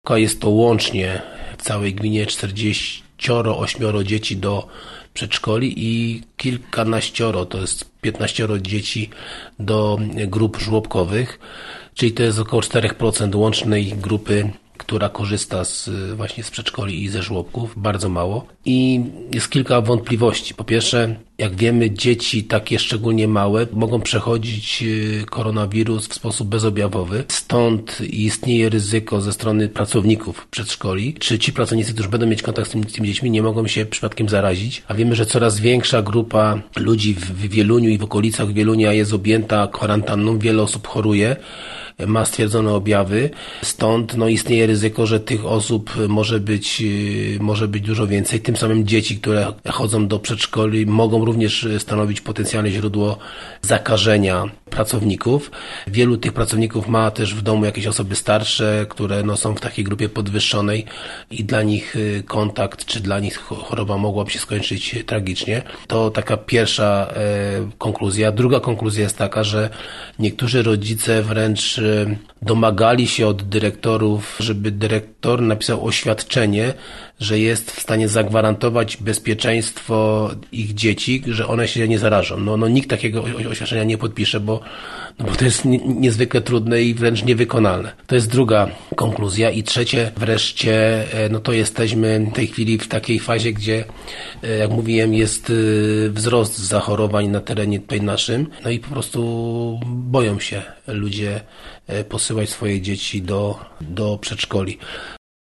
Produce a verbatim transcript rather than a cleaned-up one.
Jest to łącznie w całej gminie czterdzieścioro ośmioro dzieci do przedszkoli i kilkanaścioro, to jest piętnaścioro dzieci do grup żłobkowych, czyli to jest około cztery procent łącznej grupy, która korzysta z, właśnie z przedszkoli i ze żłobków, bardzo mało. I jest kilka wątpliwości. Po pierwsze, jak wiemy, dzieci takie szczególnie małe mogą przechodzić koronawirus w sposób bezobjawowy. Stąd istnieje ryzyko ze strony pracowników przedszkoli. Czy ci pracownicy, którzy będą mieć kontakt z tymi, tymi dziećmi, nie mogą się przypadkiem zarazić? A wiemy, że coraz większa grupa ludzi w Wieluniu i w okolicach Wielunia jest objęta kwarantanną. Wiele osób choruje, ma stwierdzone objawy, stąd no, istnieje ryzyko, że tych osób może być, może być dużo więcej. Tym samym dzieci, które chodzą do przedszkoli, mogą również stanowić potencjalne źródło zakażenia pracowników. Wielu tych pracowników ma też w domu jakieś osoby starsze, które no, są w takiej grupie podwyższonej i dla nich kontakt, czy dla nich choroba mogłaby się skończyć tragicznie. To taka pierwsza e, konkluzja. Druga konkluzja jest taka, że niektórzy rodzice wręcz domagali się od dyrektorów, żeby dyrektor napisał oświadczenie, że jest w stanie zagwarantować bezpieczeństwo ich dzieci, że one się nie zarażą. No, no nikt takiego oświadczenia nie podpisze, bo, no bo to jest niezwykle trudne i wręcz niewykonalne. To jest druga konkluzja. I trzecie wreszcie, no to jesteśmy w tej chwili w takiej fazie, gdzie, jak mówiłem, jest wzrost zachorowań na terenie tutaj naszym. No i po prostu boją się ludzie posyłać swoje dzieci do, do przedszkoli.